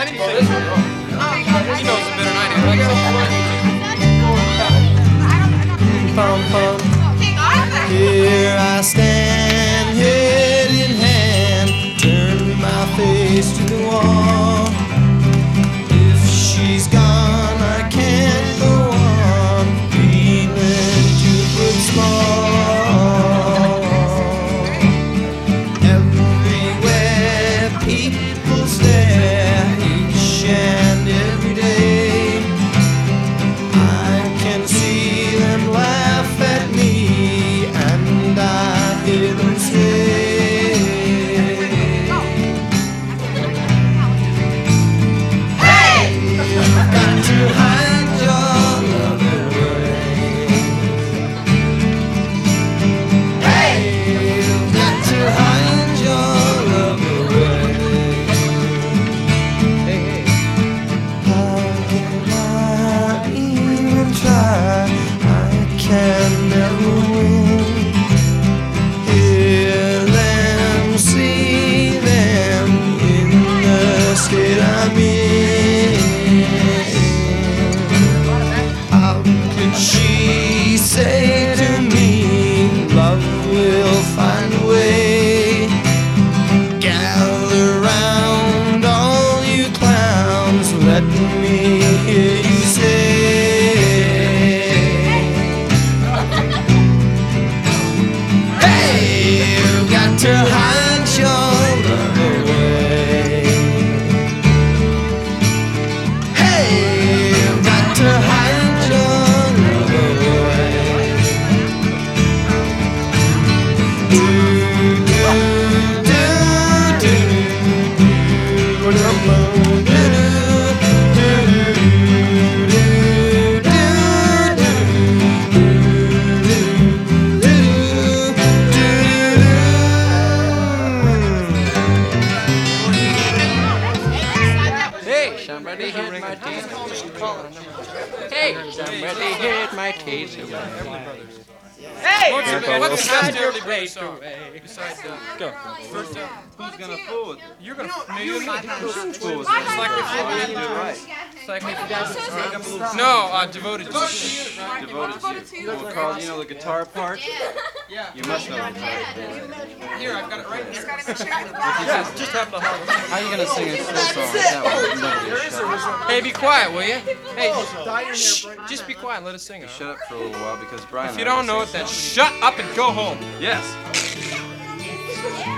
I didn't know this one. He knows it better than I do. Like, Pum, pum. Here I stand, head in hand, turn my face to the wall. If she's gone, I can't go on, feeling stupid small. Everywhere people stare, each and every day. I can see them laugh at me, and I hear them say, hey, you've got to hide your love away. Hey, you've got to hide your love away. How can I even try? I can never win. Hear them, see them in the state I'm in. How could she say to me, love will find a way? Gather round, all you clowns, let me hear you say, hey, you've got to hide your love away. Hey, you've got to hide your love away. Do, do, do, do, do, do, do, hey, somebody hit my teeth. Hey, somebody hit my teeth. Hey, what's the best Everly Brothers song? Besides, go. First, Who's gonna fool with it? you're gonna fool me. Fool with It's like we fool it. you. Do it right. It's like we no, devoted to you. Devoted to you. Well, Carl, you know the guitar part? Yeah. You must know the guitar part. Here, I've got it right here. Just happen to hold it. How are you gonna sing a slow song like that one? Nobody shut up. Hey, be quiet, will you? Hey, shh, just be quiet and let us sing it. Shut up for a little while because Brian. If you don't know it, then shut up and go home. Yes.